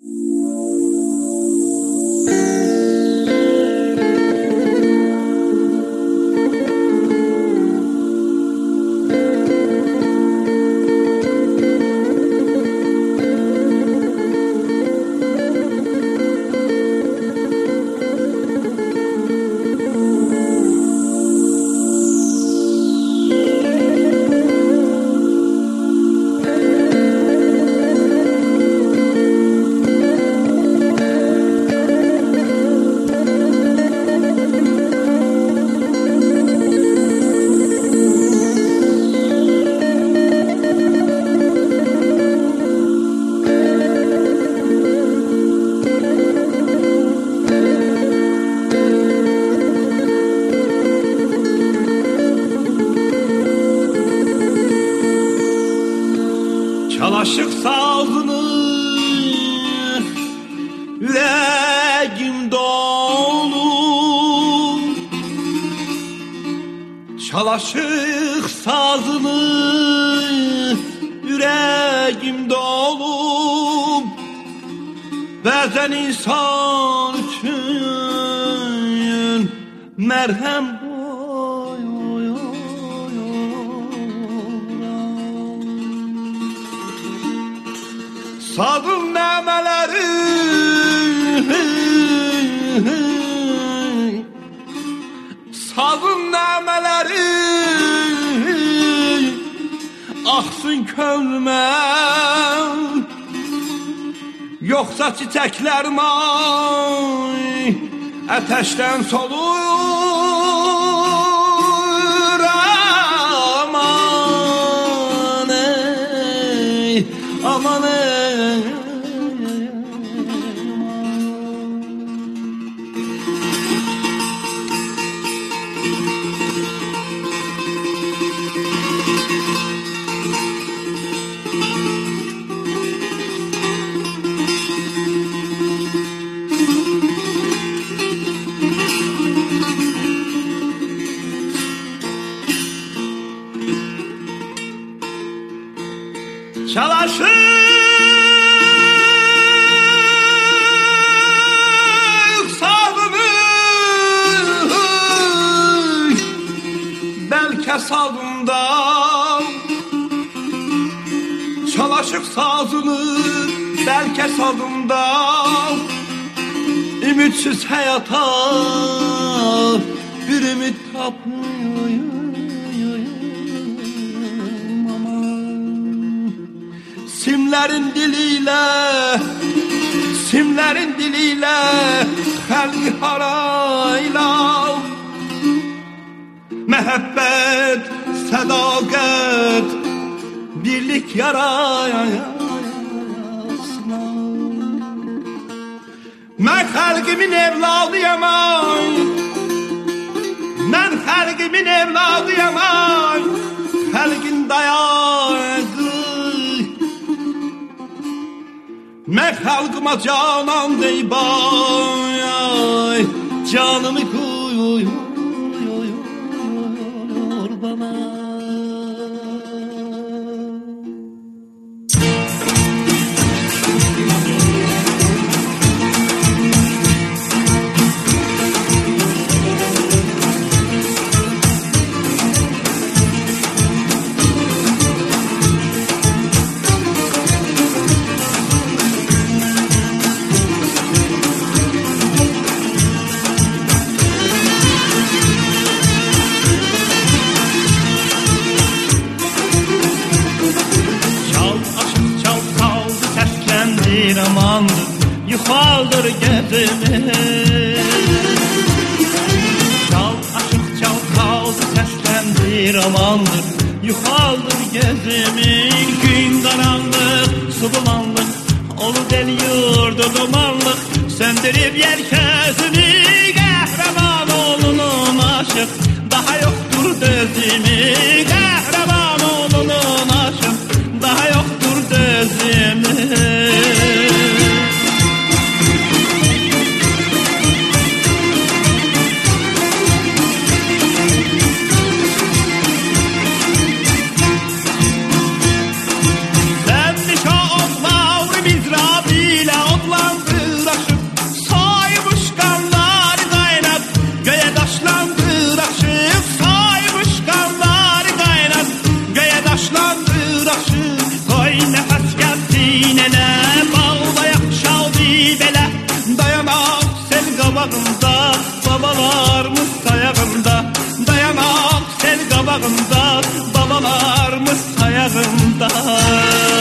Aşık sazını yüreğim dolu, çal aşık sazını yüreğim dolu. Bazen insan için merhem sazın nəmələri, sazın nəmələri axsın könlümə, yoxsa çiçəklərim ay ətəşdən solur. Aman ey, aman ey. Çal aşık sazını, belki sazında. Çal aşık sazını, belki sazında. Ümitsiz hayata bir ümit tapmıyor. Simlerin diliyle, simlerin diliyle halki harayla, mehabbet, sadakat, birlik yarayasına. Ben halkimin evladıyım ay, ben halkimin evladıyım ay, halkin dayağı. Ben halkıma canan dey bay, canımı koyuyor bana. Amandır, yuxaldır gözümü. Çal aşıq çal kaldı səsləndir amandır, yuxaldır gözümü. Gün qaranlıq, su bulanlıq, olur del yurdu dumanlıq, söndürüb yer közünü. Qəhrəman oğlunun aşıq, daha yoxdur dözümü. Qəhrəman oğlunun aşıq, daha yoxdur dözümü. Odlar babalarımız sayağında, dayanak sel qabağında, babalarımız sayağında.